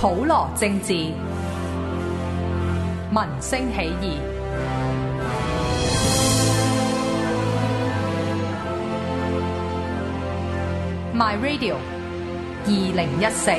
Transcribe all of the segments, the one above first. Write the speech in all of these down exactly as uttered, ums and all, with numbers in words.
普羅政治，民聲起義。My Radio 二零一四。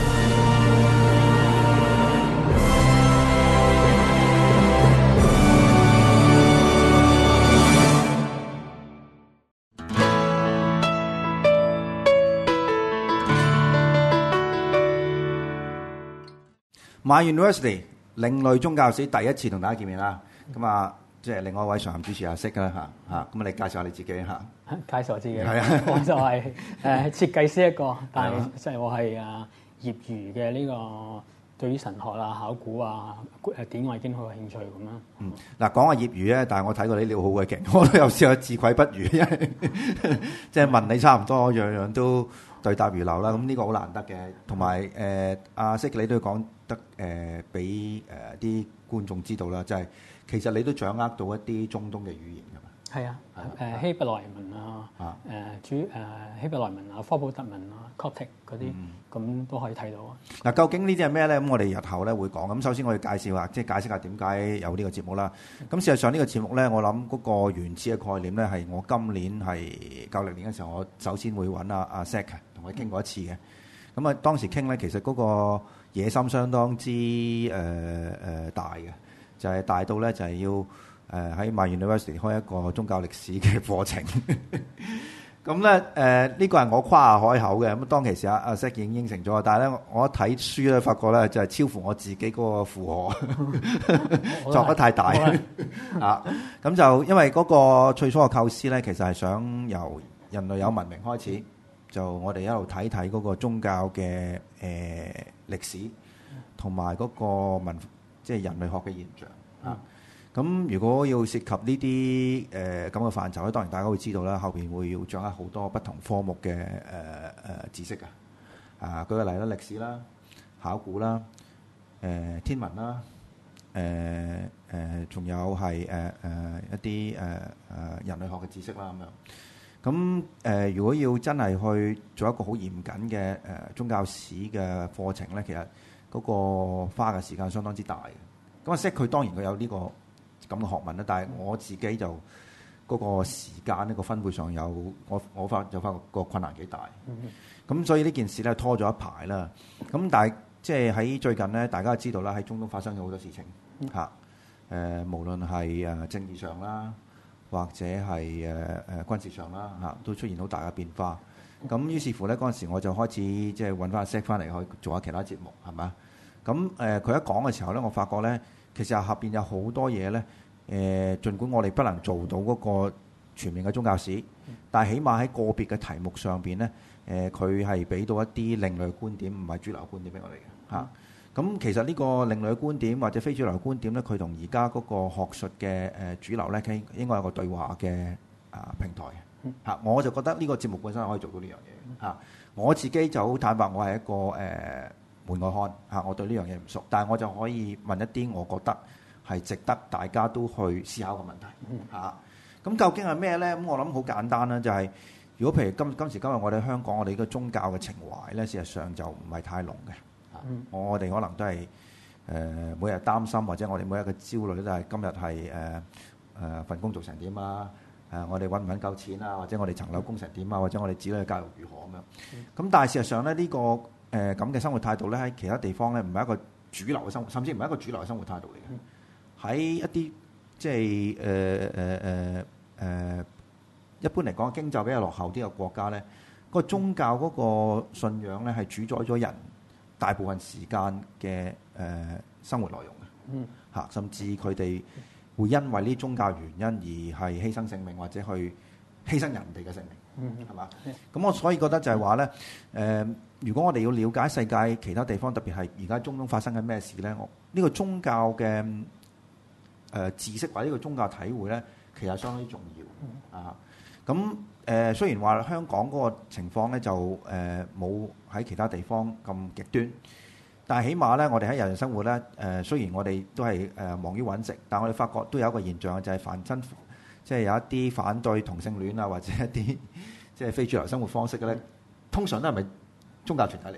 My University 另類宗教史第一次同大家見面啦，咁啊，即係另外一位常任主持阿色啦嚇嚇，咁啊你介紹下你自己嚇。 介紹我自己， 係啊， 我就係誒設計師一個，但係即係我係啊業餘嘅呢個對於神學啊、考古啊、誒典外經好有興趣咁樣。 嗯，嗱講下業餘咧，但係我睇過你料好鬼勁，我都有試過自愧不如，因為即係問你差唔多，樣樣都對答如流啦。咁呢個好難得嘅，同埋誒阿色你都要講得誒俾誒啲觀眾知道啦，就係其實你都掌握到一啲中東嘅語言㗎嘛。 係啊，誒希伯來文啊，誒主誒希伯來文啊、科普特文啊、Coptic 嗰啲，咁都可以睇到啊。 嗱，究竟呢啲係咩咧？咁我哋日後咧會講。咁首先我要介紹下，即係解釋下點解有呢個節目啦。咁事實上呢個節目咧，我諗嗰個原始嘅概念咧，係我今年係九零年嘅時候，我首先會揾阿阿 Zack 同佢傾過一次嘅。咁啊，當時傾咧，其實嗰個野心相當之誒誒、呃、大嘅，就係、是、大到咧就係要誒喺 My University 開一個宗教歷史嘅課程。咁咧誒呢個係我誇下海口嘅。咁當其時阿阿 Zack 已經應承咗，但係咧我一睇書咧，發覺咧就係超乎我自己嗰個負荷，作得太大啊！咁就因為嗰個最初嘅構思咧，其實係想由人類有文明開始。就我哋一路睇睇嗰個宗教嘅誒、呃、歷史，同埋嗰個文即係人類學嘅現象啊。咁、嗯、如果要涉及呢啲誒咁嘅範疇咧，當然大家會知道啦，後邊會要掌握好多不同科目嘅誒誒知識啊。啊，舉個例啦，歷史啦、考古啦、誒、呃、天文啦、誒誒仲有係誒誒一啲誒誒人類學嘅知識啦咁樣。咁誒、呃，如果要真係去做一個好嚴謹嘅誒、呃、宗教史嘅課程咧，其實嗰個花嘅時間相當之大嘅。咁啊，識佢當然佢有呢、這個咁嘅學問啦，但係我自己就嗰、那個時間呢、這個分配上有我我發就發覺個困難幾大。咁、嗯、所以呢件事咧拖咗一排啦。咁但係即係喺最近咧，大家都知道啦，喺中東發生咗好多事情嚇。誒、嗯呃，無論係誒政治上啦，或者係誒誒軍事上啦嚇，都出現好大嘅變化。咁於是乎咧，嗰陣時我就開始即係揾翻阿 Zack 翻嚟去做下其他節目，係嘛？咁誒佢一講嘅時候咧，我發覺咧，其實下邊有好多嘢咧。誒、呃，儘管我哋不能做到嗰個全面嘅宗教史，但係起碼喺個別嘅題目上邊咧，誒佢係俾到一啲另類觀點，唔係主流觀點俾我哋嘅嚇。咁、嗯、其實呢個另類觀點或者非主流觀點咧，佢同而家嗰個學術嘅誒主流咧，佢應該有個對話嘅啊平台嘅嚇。我就覺得呢個節目本身可以做到呢樣嘢嚇。我自己就好坦白，我係一個誒、呃、門外漢嚇，我對呢樣嘢唔熟，但係我就可以問一啲我覺得係值得大家都去思考嘅問題嚇。咁、嗯、究竟係咩咧？咁我諗好簡單啦，就係、是、如果譬如今今時今日我哋香港我哋呢個宗教嘅情懷咧，事實上就唔係太濃嘅。嗯、我哋可能都係誒、呃、每日擔心，或者我哋每日嘅焦慮咧都係今日係誒誒份工做成點啊？誒、呃、我哋揾唔揾夠錢啊？或者我哋層樓供成點啊？或者我哋子女嘅教育如何咁樣？咁、嗯、但係事實上咧，呢、這個誒咁嘅生活態度咧，喺其他地方咧唔係一個主流嘅生活，甚至唔係一個主流嘅生活態度嚟嘅。喺、嗯、一啲即係誒誒誒誒一般嚟講經濟比較落後啲嘅國家咧，個宗教嗰個信仰咧係主宰咗人大部分時間嘅誒、呃、生活內容嘅，嚇、嗯，甚至佢哋會因為呢宗教原因而係犧牲性命，或者去犧牲人哋嘅性命，係嘛？咁我所以覺得就係話咧，誒、呃，如果我哋要了解世界其他地方，特別係而家中東發生緊咩事咧，我呢個宗教嘅誒、呃、知識或者呢個宗教體會咧，其實相當之重要、嗯、啊。咁誒、呃、雖然話香港嗰個情況咧就誒冇喺其他地方咁極端，但係起碼咧我哋喺日常生活咧誒、呃、雖然我哋都係誒、呃、忙於揾食，但係我哋發覺都有一個現象就係反真，即係有一啲反對同性戀啊或者一啲即係非主流生活方式嘅咧，通常都係咪宗教團體嚟嘅？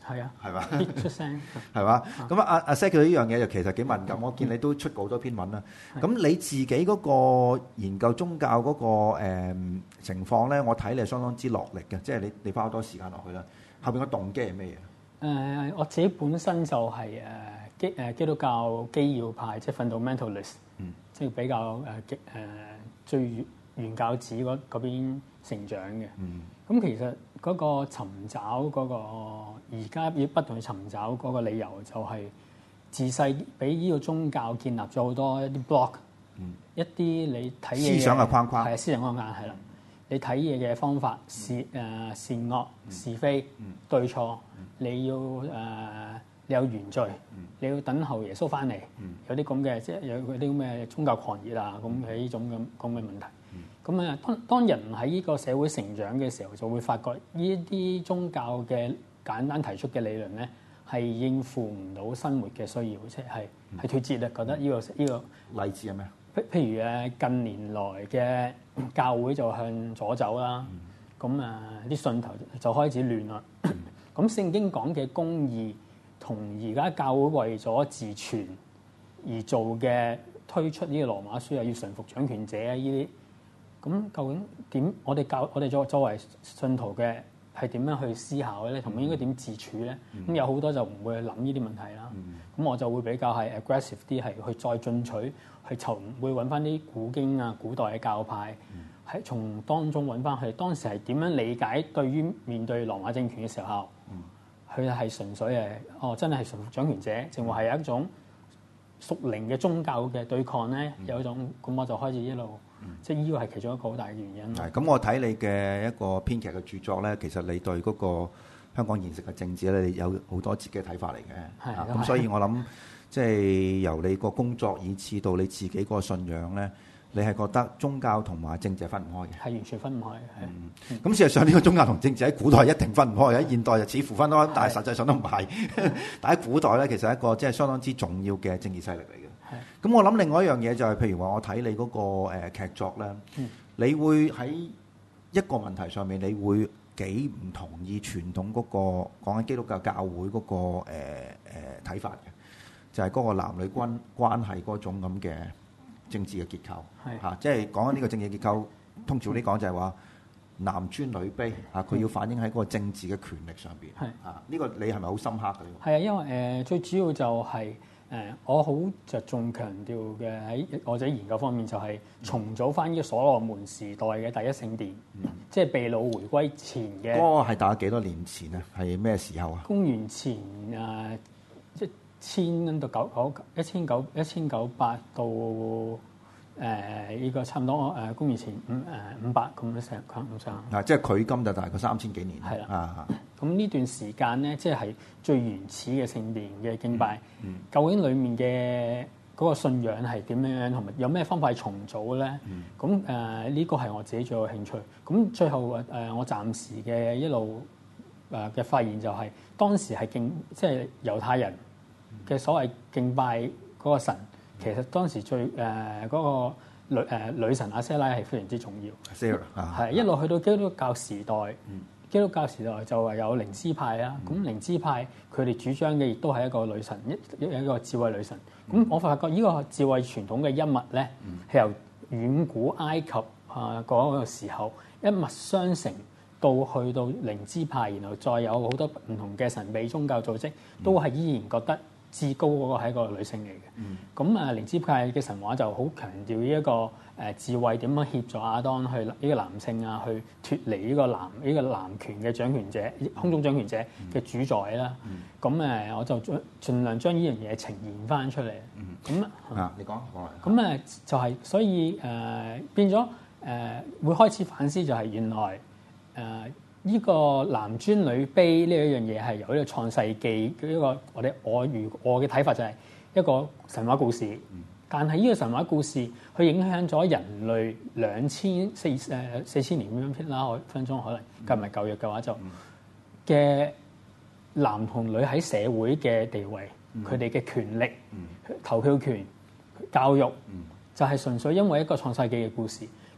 係啊， 係嘛？ 必出聲係嘛？咁啊，阿阿 Zeke 佢呢樣嘢就其實幾敏感。我見你都出過好多篇文啦。咁你自己嗰個研究宗教嗰個誒情況咧，我睇你係相當之落力嘅，即係你你花好多時間落去啦。後邊個動機係咩嘢？ 誒，我自己本身就係誒基誒基督教基要派，即係 fundamentalist， 嗯， 即係比較誒極誒最原教旨嗰嗰邊成長嘅。 嗯， 咁其實嗰個尋找嗰個而家要不斷去尋找嗰個理由，就係自細俾呢個宗教建立咗好多一啲 block， 嗯， 一啲你睇嘢思想嘅框框， 係思想框框係啦。你睇嘢嘅方法，是誒善惡是非對錯，你要誒你有原罪，你要等候耶穌翻嚟，有啲咁嘅即係有嗰啲咁嘅宗教狂熱啊，咁係呢種咁咁嘅問題。咁啊，當當人喺呢個社會成長嘅時候，就會發覺呢啲宗教嘅簡單提出嘅理論咧，係應付唔到生活嘅需要，即係係脫節啊！覺得呢個呢個例子係咩？ 譬譬如誒近年來嘅教會就向左走啦，咁啊啲信徒就開始亂啦。咁聖經講嘅公義同而家教會為咗自存而做嘅推出呢個羅馬書啊，要順服掌權者啊呢啲，咁究竟點？我哋教我哋作作為信徒嘅係點樣去思考咧？同埋應該點自處咧？咁、嗯、有好多就唔會去諗呢啲問題啦。咁、嗯、我就會比較係 aggressive 啲，係去再進取，去尋會揾翻啲古經啊、古代嘅教派，喺、嗯、從當中揾翻佢當時係點樣理解對於面對羅馬政權嘅時候，佢係、嗯、純粹係哦真係係順服掌權者，淨話係一種屬靈嘅宗教嘅對抗咧，嗯、有一種咁我就開始一路。嗯、即係呢個係其中一個好大嘅原因。係咁，我睇你嘅一個編劇嘅著作咧，其實你對嗰個香港現實嘅政治咧，你有好多自己嘅睇法嚟嘅。係咁、啊，所以我諗即係由你個工作以至到你自己個信仰咧，你係覺得宗教同埋政治係分唔開嘅。係完全分唔開嘅。係。咁、嗯、事實上呢個宗教同政治喺古代一定分唔開嘅，喺現代就似乎分開，但係實際上都唔係。但喺古代咧，其實係一個即係相當之重要嘅政治勢力嚟嘅。咁我諗另外一樣嘢就係、是，譬如話我睇你嗰、那個誒、呃、劇作咧，嗯、你會喺一個問題上面，你會幾唔同意傳統嗰、那個講緊基督教教會嗰、那個誒誒睇法嘅，就係、是、嗰個男女關關係嗰種咁嘅政治嘅結構，嚇是，即係講緊呢個政治結構，通俗啲講就係話男尊女卑嚇，佢要反映喺嗰個政治嘅權力上邊，嚇是，呢、啊這個你係咪好深刻嘅？係啊，因為誒、呃、最主要就係、是。誒，我好着重強調嘅喺我自己研究方面，就係重組翻呢個所羅門時代嘅第一聖殿，嗯、即係被擄回歸前嘅。嗰個係大概幾多年前啊？係咩時候啊？公元前誒一千到九九一千九一千九百到誒呢個差唔多誒公元前五誒五百咁樣成咁上。啊，即係距今就大概三千幾年。係啦。啊。咁呢段時間咧，即係最原始嘅聖殿嘅敬拜，嗯嗯、究竟裡面嘅嗰個信仰係點樣，同埋有咩方法去重組咧？咁誒呢個係我自己最有興趣。咁最後誒、呃、我暫時嘅一路誒嘅發現就係、是、當時係敬即係猶太人嘅所謂敬拜嗰個神，嗯、其實當時最誒嗰、呃那個女誒、呃、女神阿瑟拉係非常之重要。係、啊、一路去到基督教時代。嗯基督教時代就話有靈知派啦，咁靈知派佢哋主張嘅亦都係一個女神，一一個智慧女神。咁、嗯、我發覺呢個智慧傳統嘅一脈咧，係、嗯、由遠古埃及啊嗰個時候一脈相承，到去到靈知派，然後再有好多唔同嘅神秘宗教組織，都係依然覺得至高嗰個係一個女性嚟嘅。咁啊靈知派嘅神話就好強調呢一個。誒智慧點樣協助亞當去呢個男性啊，去脱離呢個男呢、呢個男權嘅掌權者、空中掌權者嘅主宰啦。咁誒、嗯，我就盡量將呢樣嘢呈現翻出嚟。咁啊、嗯，嗯、你講講咁誒就係、是，所以誒、呃、變咗誒、呃、會開始反思，就係原來誒呢、呃呢個男尊女卑呢一樣嘢係由呢個創世記呢、呢個我哋我如我嘅睇法就係一個神話故事。嗯但係呢個神話故事，佢影響咗人類兩千四誒四千年咁樣啦，我分鐘可能計埋舊約嘅話就嘅男同女喺社會嘅地位，佢哋嘅權力、投票權、教育，就係純粹因為一個創世記嘅故事。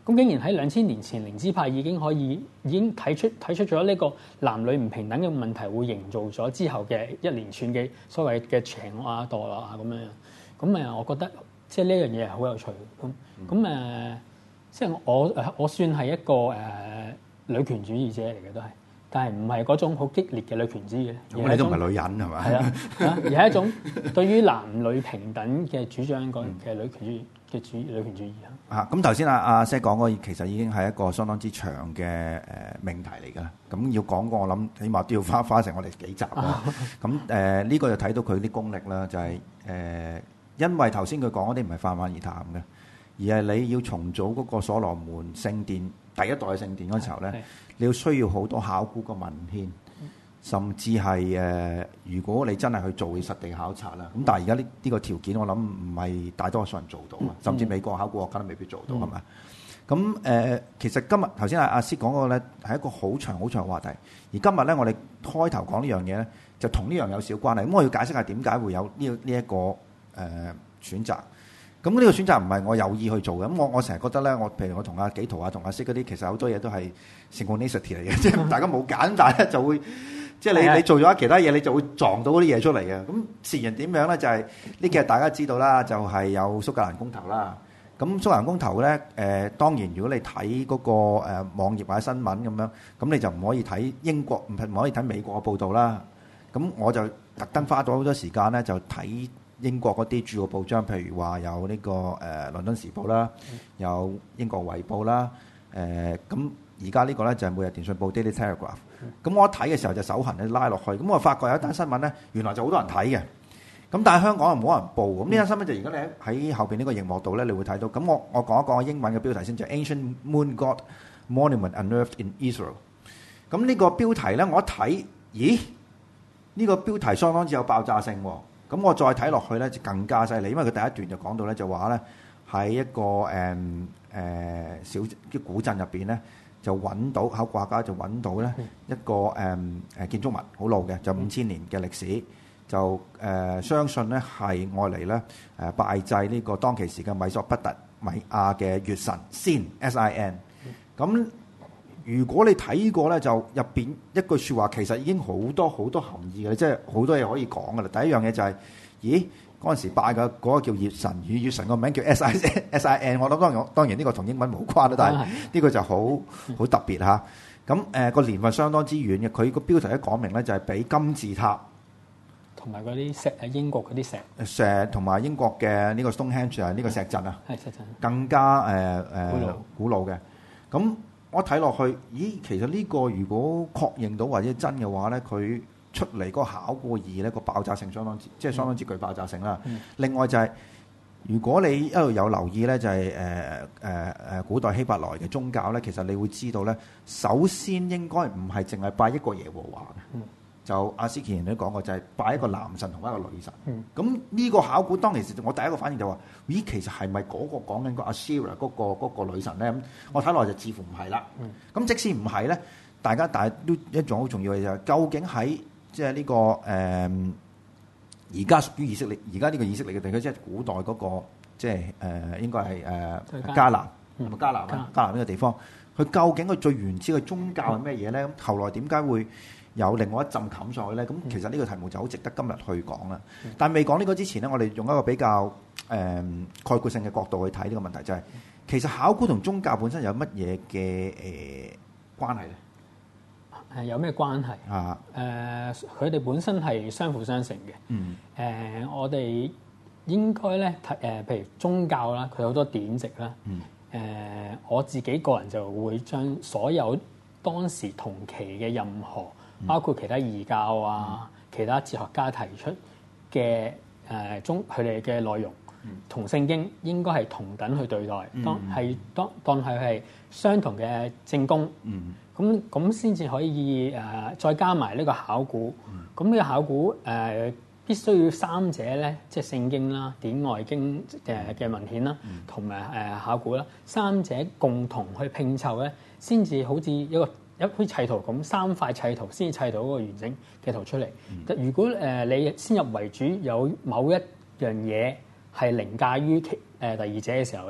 咁竟然喺兩千年前靈知派已經可以已經睇出睇出咗呢個男女唔平等嘅問題，會營造咗之後嘅一連串嘅所謂嘅邪惡啊、墮落啊咁樣。咁誒，我覺得即係呢樣嘢係好有趣嘅。咁咁誒，即係我誒我算係一個誒、呃、女權主義者嚟嘅都係。但係唔係嗰種好激烈嘅女權主義， 咁你都唔係女人係咪？ 係啊，而係一種對於男女平等嘅主張嘅嘅女權主義嘅主女權主義啊。 啊，咁頭先阿阿 Sir 講嗰個其實已經係一個相當之長嘅誒命題嚟㗎。咁要講過，我諗起碼都要花花成我哋幾集啦。咁誒呢個就睇到佢啲功力啦，就係、是、誒、呃，因為頭先佢講嗰啲唔係泛泛而談嘅，而係你要重組嗰個所羅門聖殿第一代嘅聖殿嗰時候咧。你要需要好多考古嘅文獻，甚至係誒、呃，如果你真係去做實地考察啦，咁但係而家呢呢個條件，我諗唔係大多數人做到啊，甚至美國考古學家都未必做到，係咪、嗯？咁誒、呃，其實今日頭先阿阿師講嗰個咧係一個好長好長嘅話題，而今日咧我哋開頭講呢樣嘢咧，就同呢樣有少關係。咁我要解釋下點解會有呢呢一個誒、呃、選擇。咁呢個選擇唔係我有意去做嘅，咁我我成日覺得咧，我譬如我同阿紀陶啊、同阿識嗰啲，其實好多嘢都係 synchronicity 嚟嘅，即係大家冇揀，但係咧就會即係你你做咗其他嘢，你就會撞到嗰啲嘢出嚟嘅。咁自然點樣咧？就係呢幾日大家知道啦，就係、是、有蘇格蘭公投啦。咁蘇格蘭公投咧，誒、呃、當然如果你睇嗰、那個誒、呃、網頁或者新聞咁樣，咁你就唔可以睇英國，唔唔可以睇美國嘅報導啦。咁我就特登花咗好多時間咧，就睇英國嗰啲主要報章，譬如話有呢、這個誒、呃《倫敦時報》啦，有英國衛報啦，誒咁而家呢個咧就係、是、每日電訊報 Daily Telegraph。咁我一睇嘅時候就手痕咧拉落去，咁我發覺有一單新聞咧，原來就好多人睇嘅。咁但係香港又冇人報。咁呢單新聞就而家你喺後邊呢個熒幕度咧，你會睇到。咁我我講一講英文嘅標題先，就係、Ancient Moon God Monument Unearthed in Israel。咁呢個標題咧，我一睇，咦？呢、這個標題相當之有爆炸性喎。咁我再睇落去咧就更加犀利，因為佢第一段就講到咧就話咧喺一個誒誒、呃、小啲古鎮入邊咧就揾到考古學家就揾到咧一個誒誒、呃、建築物好老嘅，就五千年嘅歷史，就誒、呃、相信咧係愛嚟咧誒拜祭呢個當其時嘅米索不達米亞嘅月神 Sin S I N。咁如果你睇過咧，就入邊一句説話其實已經好多好多含義嘅，即係好多嘢可以講嘅啦。第一樣嘢就係、是，咦嗰陣時拜嘅嗰個叫月神，與月神個名叫 S I S I N。我諗當然當然呢個同英文無關啦，但係呢個就好好特別嚇。咁誒個年份相當之遠嘅，佢個標題一講明咧就係比金字塔同埋嗰啲石誒英國嗰啲石石同埋英國嘅呢個 Stonehenge 啊呢個石陣啊， 係石陣更加誒誒、呃呃、 古老古老嘅。咁我睇落去，咦？其實呢個如果確認到或者真嘅話咧，佢出嚟嗰個考古意義咧，個爆炸性相當之，即係相當之具爆炸性啦。嗯、另外就係、是，如果你一路有留意咧，就係誒誒誒古代希伯來嘅宗教咧，其實你會知道咧，首先應該唔係淨係拜一個耶和華嘅。嗯就阿司前都講過，就係、是、拜一個男神同一個女神。咁呢、嗯、個考古當其時，我第一個反應就話、是：咦，其實係咪嗰個講緊個阿 Asherah 嗰個嗰、那個女神咧？咁我睇落就似乎唔係啦。咁、嗯、即使唔係咧，大家大都一種好重要嘅就係，究竟喺即係呢個誒而家屬於以色列，而家呢個以色列嘅地區，即係古代嗰、那個即係誒、呃、應該係誒、呃、迦南，係咪迦南啊？迦南呢個地方，佢究竟佢最原始嘅宗教係咩嘢咧？咁後來點解會有另外一陣冚上去咧，咁其實呢個題目就好值得今日去講啦。嗯、但係未講呢個之前咧，我哋用一個比較誒、呃、概括性嘅角度去睇呢個問題，就係、是、其實考古同宗教本身有乜嘢嘅誒關係咧？ 誒有咩關係？ 啊誒佢哋本身係相輔相成嘅。 嗯。誒、 呃、我哋應該咧睇誒，譬如宗教啦，佢好多典籍啦。嗯。誒、呃、我自己個人就會將所有當時同期嘅任何包括其他異教啊、嗯、其他哲學家提出嘅誒中佢哋嘅內容，同、嗯、聖經應該係同等去對待，嗯、當係當當係係相同嘅正宮，咁咁先至可以誒、呃、再加埋呢個考古，咁呢、嗯、個考古誒、呃、必須要三者咧，即係聖經啦、典外經嘅嘅文獻啦，同埋誒考古啦，三者共同去拼湊咧，先至好似一個一塊砌圖咁，三塊砌圖先至砌到嗰個完整嘅圖出嚟。嗯、如果誒、呃、你先入為主，有某一樣嘢係凌駕於其誒第二者嘅時候咧，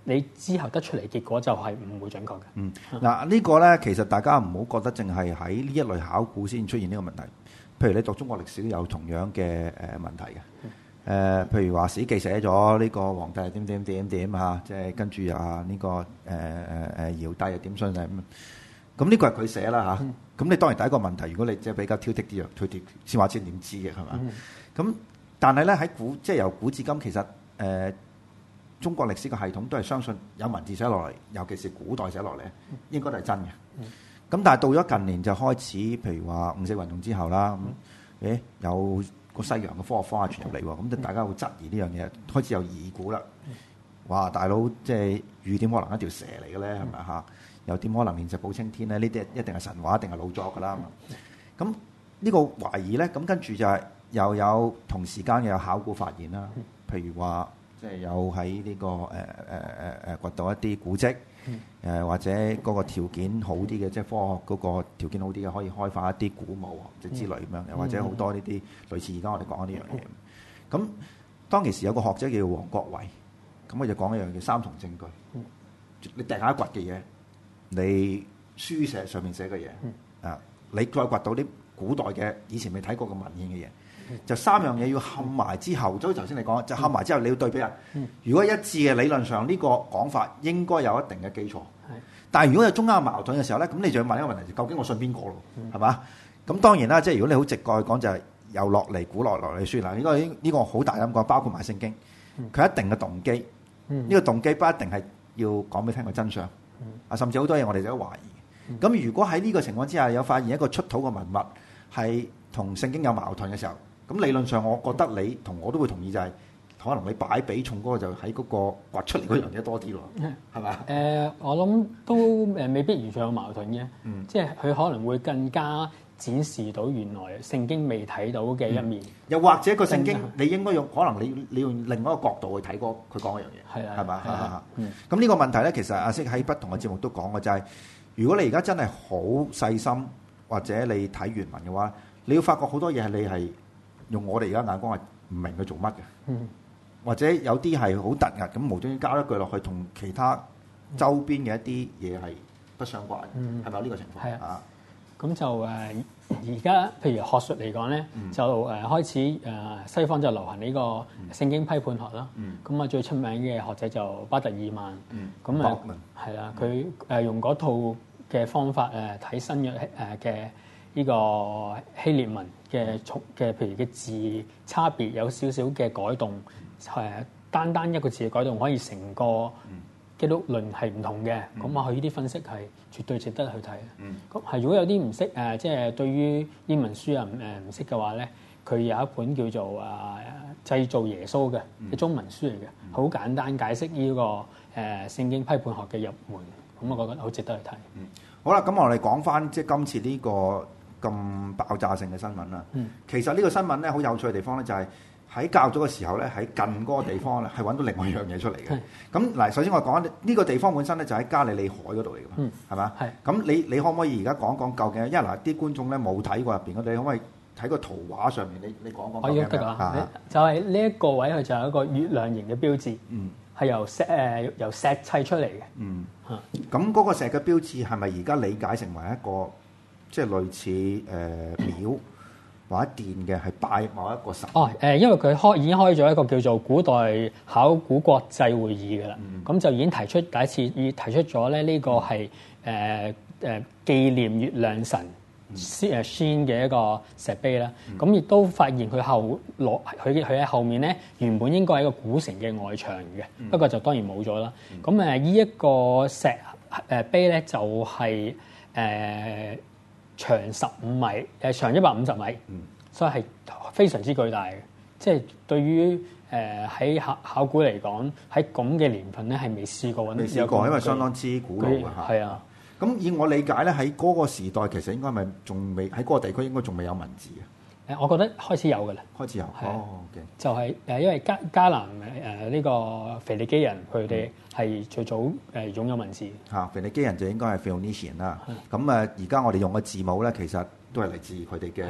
你之後得出嚟結果就係唔會準確嘅。 嗯，嗱呢個咧其實大家唔好覺得淨係喺呢一類考古先出現呢個問題。譬如你讀中國歷史都有同樣嘅誒問題嘅。誒、呃，譬如話史記寫咗呢個皇帝點點點點嚇，即係跟住啊呢個誒誒誒堯帝又點信係咁。咁呢個係佢寫啦嚇。咁、嗯、你當然第一個問題，如果你即係比較挑剔啲，挑剔先話先點知嘅係嘛？咁、嗯、但係咧喺古即係由古至今，其實誒、呃、中國歷史嘅系統都係相信有文字寫落嚟，尤其是古代寫落嚟，應該都係真嘅。咁、嗯、但係到咗近年就開始，譬如話五四運動之後啦，咁誒有個西洋嘅科學方法傳入嚟喎，咁就大家會質疑呢樣嘢，開始有疑估啦。哇！大佬即係雨點可能一條蛇嚟嘅咧，係咪嚇？又點可能煉石補青天咧？呢啲一定係神話，一定係老作㗎啦。咁呢個懷疑咧，咁跟住就係又有同時間又有考古發現啦。譬如話，即係有喺呢、這個誒誒誒誒掘到一啲古蹟，誒、呃、或者嗰個條件好啲嘅，即係科學嗰個條件好啲嘅，可以開發一啲古墓即係之類咁樣，又或者好多呢啲類似而家我哋講呢樣嘢。咁當其時有個學者叫黃國維，咁佢就講一樣叫三重證據。你掟下一掘嘅嘢。你書寫上面寫嘅嘢，啊，你再掘到啲古代嘅以前未睇過嘅文獻嘅嘢，就三樣嘢要冚埋之後，就好似頭先你講，就冚埋之後你要對比啊。如果一致嘅理論上呢個講法應該有一定嘅基礎，但係如果有中間矛盾嘅時候咧，咁你就要問一個問題：究竟我信邊個咯？係嘛？咁當然啦，即係如果你好直覺去講，就係由落嚟古來落嚟書嗱，呢個呢個好大膽講，包括埋聖經，佢一定嘅動機，呢個動機不一定係要講俾你聽個真相。啊，甚至好多嘢我哋都懷疑。咁、嗯、如果喺呢個情況之下有發現一個出土嘅文物係同聖經有矛盾嘅時候，咁理論上我覺得你同我都會同意，就係、是、可能你擺比重嗰個就喺嗰個掘出嚟嗰樣嘢多啲咯，係嘛？誒、 呃，我諗都誒未必完全有矛盾嘅，嗯、即係佢可能會更加展示到原來聖經未睇到嘅一面、嗯，又或者個聖經你應該用可能你你用另一個角度去睇過佢講嗰樣嘢，係啊，係嘛？係啊，咁呢個問題咧，其實阿息喺不同嘅節目都講過，就係、是、如果你而家真係好細心或者你睇原文嘅話，你要發覺好多嘢係你係用我哋而家眼光係唔明佢做乜嘅，嗯、或者有啲係好突兀咁無端端加一句落去，同其他周邊嘅一啲嘢係不相關，係咪有呢個情況？係啊。咁就誒而家譬如學術嚟講咧，嗯、就誒、呃、開始誒、呃、西方就流行呢個聖經批判學啦。咁啊、嗯、最出名嘅學者就巴特爾曼。咁啊係啦，佢誒用嗰套嘅方法誒睇新約誒嘅呢個希臘文嘅從嘅譬如嘅字差別有少少嘅改動，係、呃、單單一個字嘅改動可以成個基督論係唔同嘅。咁啊佢呢啲分析係絕對值得去睇。咁係、嗯、如果有啲唔識誒，即係對於英文書啊誒唔識嘅話咧，佢有一本叫做《啊製造耶穌》嘅嘅中文書嚟嘅，好、嗯、簡單解釋呢、這個誒、呃、聖經批判學嘅入門。咁我覺得好值得去睇。 嗯，好啦，咁我哋講翻即係今次呢個咁爆炸性嘅新聞啦。嗯，其實呢個新聞咧好有趣嘅地方咧就係、是。喺教咗嘅時候咧，喺近嗰個地方咧，係揾到另外一樣嘢出嚟嘅。咁嗱，首先我講呢個地方本身咧就喺加利利海嗰度嚟嘅嘛，係嘛？係。咁你你可唔可以而家講講究竟？因為嗱，啲觀眾咧冇睇過入邊嗰啲，你可唔可以睇個圖畫上面？你你講講。 可以得㗎。就係呢一個位，佢就有一個月亮形嘅標誌。嗯。係由石誒由石砌出嚟嘅。嗯。嚇。咁嗰個石嘅標誌係咪而家理解成為一個即係類似誒廟？或者電嘅係拜某一個神哦，誒，因為佢開已經開咗一個叫做古代考古國際會議嘅啦，咁、嗯、就已經提出第一次已提出咗咧呢個係誒誒紀念月亮神誒 Shin 嘅一個石碑啦，咁亦、嗯、都發現佢後落佢佢喺後面咧原本應該係一個古城嘅外牆嘅，嗯、不過就當然冇咗啦。咁誒呢一個石誒碑咧就係、是、誒。呃長十五米，誒長一百五十米，嗯、所以係非常之巨大嘅。即係對於誒喺考考古嚟講，喺咁嘅年份咧係未試過揾到。未試過，因為相當之古老嘅嚇。係啊，咁以我理解咧，喺嗰個時代其實應該咪仲未喺嗰個地區應該仲未有文字嘅。誒，我覺得開始有㗎啦。開始有，係哦，okay. 就係誒，因為加迦南誒呢個腓尼基人，佢哋係最早誒擁有文字。嚇，腓尼基人就應該係 Phoenician 啦。咁誒，而家我哋用嘅字母咧，其實都係嚟自佢哋嘅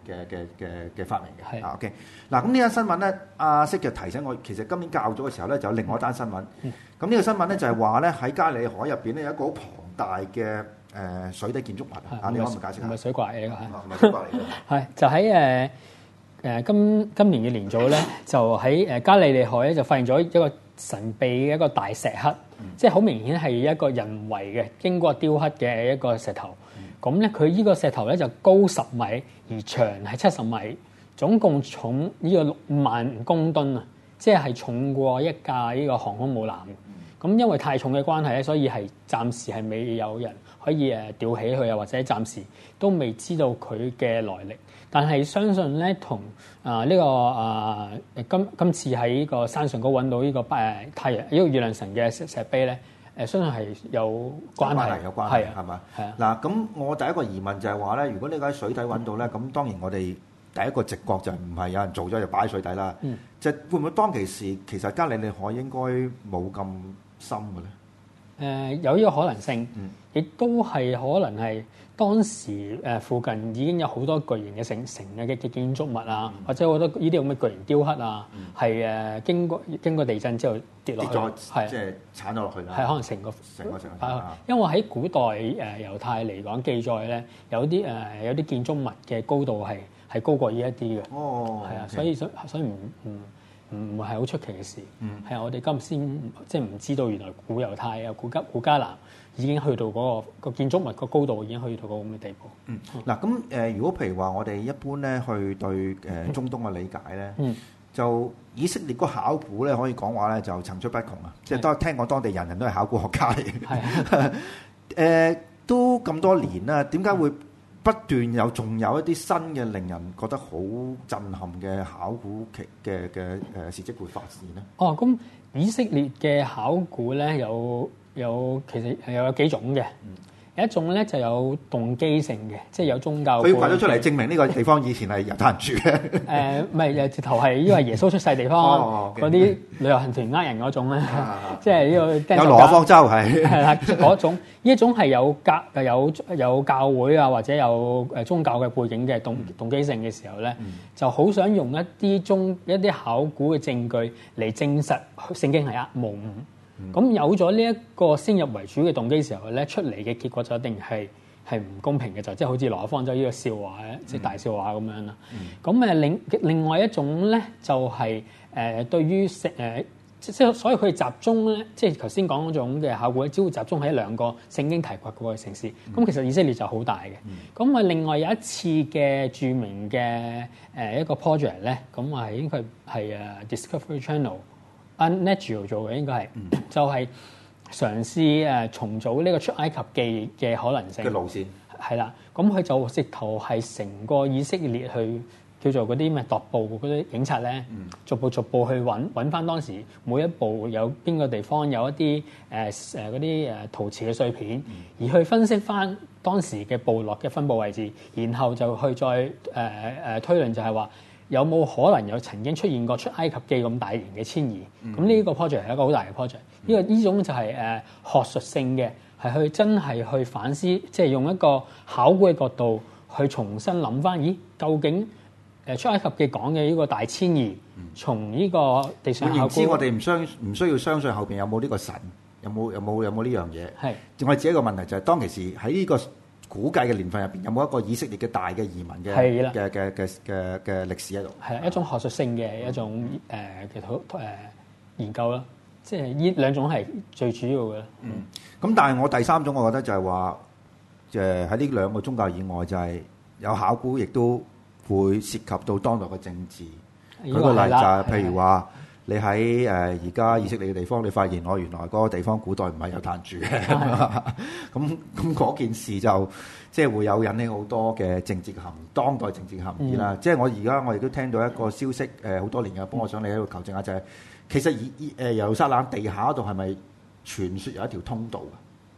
嘅嘅嘅嘅發明嘅。 係啊 OK， 嗱咁呢單新聞咧，阿息就提醒我，其實今年教咗嘅時候咧，就有另外一單新聞。咁呢、 嗯、 個新聞咧就係話咧喺加利利海入邊咧有一個好龐大嘅誒、呃、水底建築物啊！你可唔可以解釋下？ 唔係水怪嚟㗎， 唔係水怪嚟㗎。 係就喺誒誒今今年嘅年組咧，就喺誒加利利海咧就發現咗一個神秘嘅一個大石刻，嗯、即係好明顯係一個人為嘅經過雕刻嘅一個石頭。咁咧佢呢個石頭咧就高十米，而長係七十米，總共重呢個六萬公噸啊！即係重過一架呢個航空母艦。咁、嗯、因為太重嘅關係咧，所以係暫時係未有人可以誒吊起佢啊，或者暫時都未知道佢嘅來歷。但係相信咧，同啊呢個啊今今次喺呢個山上高揾到呢個誒太陽呢個月亮神嘅石石碑咧，誒相信係有關係， 有關係，係嘛？ 係啊。 嗱，咁我第一個疑問就係話咧，如果你喺水底揾到咧，咁、嗯、當然我哋第一個直覺就唔係有人做咗就擺喺水底啦。嗯。就會唔會當其時其實加利利海應該冇咁深嘅咧？誒、 呃、有呢個可能性，亦、嗯、都係可能係。當時誒附近已經有好多巨型嘅城城嘅嘅建築物啊，嗯、或者好多呢啲咁嘅巨型雕刻啊，係誒、嗯、經過經過地震之後跌落去，係即係鏟咗落去啦。係可能成個成個城。 因為喺古代誒猶太嚟講記載咧，有啲誒有啲建築物嘅高度係係高過呢一啲嘅。哦，係啊， okay. 所以所所以唔唔唔係好出奇嘅事。嗯，係啊，我哋今日先即係唔知道原來古猶太啊、古加古迦南。已經去到嗰、那個個建築物個高度已經去到嗰咁嘅地步。嗯， 嗱咁誒，如果譬如話我哋一般咧去對誒中東嘅理解咧，嗯，就以色列個考古咧可以講話咧就層出不窮啊！即係當聽講當地人人都係考古學家嚟嘅。係誒，都咁多年啦，點解會不斷有仲有一啲新嘅令人覺得好震撼嘅考古嘅嘅嘅誒事蹟會發現咧？ 哦，咁以色列嘅考古咧有。有其實係有幾種嘅，有一種咧就有動機性嘅，即係有宗教。 佢要掘咗出嚟證明呢個地方以前係猶太人住嘅。 誒唔係，直頭係因為耶穌出世地方嗰啲旅遊行團呃人嗰種咧，即係呢個。有羅亞方舟係。係啦， 嗰種呢一種係有教有有教會啊，或者有誒宗教嘅背景嘅動動機性嘅時候咧，就好想用一啲宗一啲考古嘅證據嚟證實聖經係呃無誤。咁、嗯、有咗呢一個先入為主嘅動機時候咧，出嚟嘅結果就一定係係唔公平嘅，就即係好似羅亞方舟呢個笑話咧，即係、嗯、大笑話咁樣啦。咁誒、嗯、另另外一種咧，就係、是、誒、呃、對於聖誒即係所以佢集中咧，即係頭先講嗰種嘅考古，只會集中喺兩個聖經提掘嗰個城市。咁、嗯、其實以色列就好大嘅。咁啊、嗯，另外有一次嘅著名嘅誒一個 project 咧，咁啊應該係誒 Discovery Channel。Unnatural 做嘅應該係，嗯、就係嘗試誒重組呢個出埃及記嘅可能性嘅路線， 係啦。咁佢就直頭係成個以色列去叫做嗰啲咩踱步嗰啲警察咧，嗯、逐步逐步去揾揾翻當時每一步有邊個地方有一啲誒誒嗰啲誒陶瓷嘅碎片，嗯、而去分析翻當時嘅部落嘅分佈位置，然後就去再誒誒、呃、推論就係話。有冇可能有曾經出現過出埃及記咁大型嘅遷移？咁呢、嗯、個 project 係一個好大嘅 project。呢、這個呢種就係、是、誒、呃、學術性嘅，係去真係去反思，即、就、係、是、用一個考古嘅角度去重新諗翻，咦？究竟誒出埃及記講嘅呢個大遷移，從呢、嗯、個地上考古， 唔知我哋唔相唔需要相信後邊有冇呢個神，有冇有冇有冇呢樣嘢？係是，我哋自己一個問題就係、是、當其時喺呢、這個。估計嘅年份入邊有冇一個以色列嘅大嘅移民嘅嘅嘅嘅嘅嘅歷史喺度？係一種學術性嘅一種誒嘅討誒研究啦，即係呢兩種係最主要嘅。 嗯，咁但係我第三種，我覺得就係話誒喺呢兩個宗教以外，就係有考古，亦都會涉及到當代嘅政治。舉個例就係譬如話。你喺誒而家以色列嘅地方，你發現我原來嗰個地方古代唔係猶太人住嘅，咁咁嗰件事就即係會有引起好多嘅政治含當代政治含義啦。嗯、即係我而家我亦都聽到一個消息，誒、呃、好多年嘅，幫我想你喺度求證下，就係、是、其實以誒耶路撒冷地下度係咪傳説有一條通道嘅？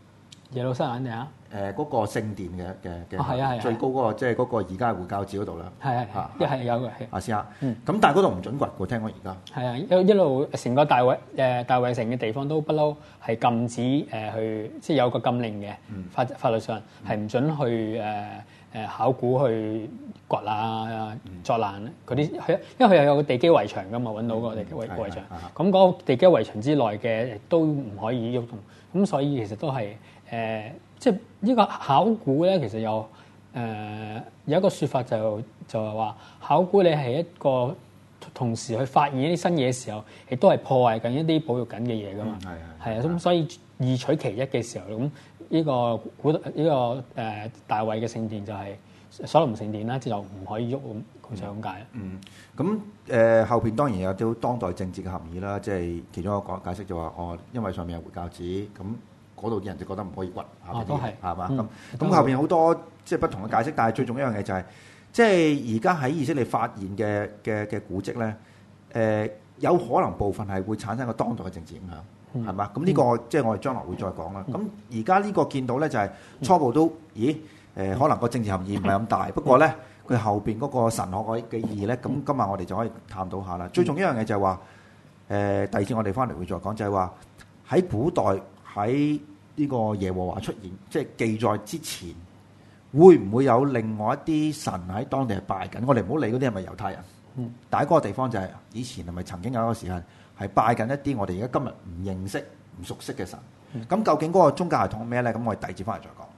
耶路撒冷定啊？ 誒嗰個聖殿嘅嘅哦係啊係啊嘅最高嗰個即係嗰個而家係回教寺嗰度啦。 係係啊係，一係有嘅係。 阿斯克， 嗯咁但係嗰度唔準掘喎，聽講而家。 係啊，一一路成個大衛誒大衛城嘅地方都不嬲係禁止誒去，即係有個禁令嘅法法律上係唔準去誒誒考古去掘啊作爛嗰啲，係因為佢有個地基圍牆噶嘛，揾到個地基圍圍牆，咁嗰個地基圍牆之內嘅都唔可以喐動，咁所以其實都係誒，即係呢個考古咧，其實有誒、呃、有一個説法就就係話考古你係一個同時去發現一啲新嘢嘅時候，亦都係破壞緊一啲保育緊嘅嘢噶嘛。係係啊，咁所以二取其一嘅時候，咁呢個古呢、呢個誒、呃、大衛嘅聖殿就係所羅門聖殿啦，就唔可以喐咁咁就咁解。 嗯，咁誒、呃、後邊當然有啲當代政治嘅含義啦，即係其中一個解釋就話哦，因為上面有回教寺，咁嗰度啲人就覺得唔可以掘下邊啲，係嘛？咁咁後邊好多即係不同嘅解釋，但係最重要一樣嘢就係、是。即係而家喺以色列發現嘅嘅嘅古蹟咧，誒、呃、有可能部分係會產生一個當代嘅政治影響，係嘛？咁呢、這個、嗯、即係我哋將來會再講啦。咁而家呢個見到咧就係初步都，咦誒、呃、可能個政治含義唔係咁大，不過咧佢後邊嗰個神學嘅意義咧，咁今日我哋就可以探討下啦。最重要一樣嘢就係話，誒、呃、第二次我哋翻嚟會再講，就係話喺古代喺呢個耶和華出現，即係記載之前。會唔會有另外一啲神喺當地係拜緊？我哋唔好理嗰啲係咪猶太人。嗯，但係嗰個地方就係、是、以前係咪曾經有一個時間係拜緊一啲我哋而家今日唔認識、唔熟悉嘅神？咁、嗯、究竟嗰個宗教係統咩咧？咁我哋第二節翻嚟再講。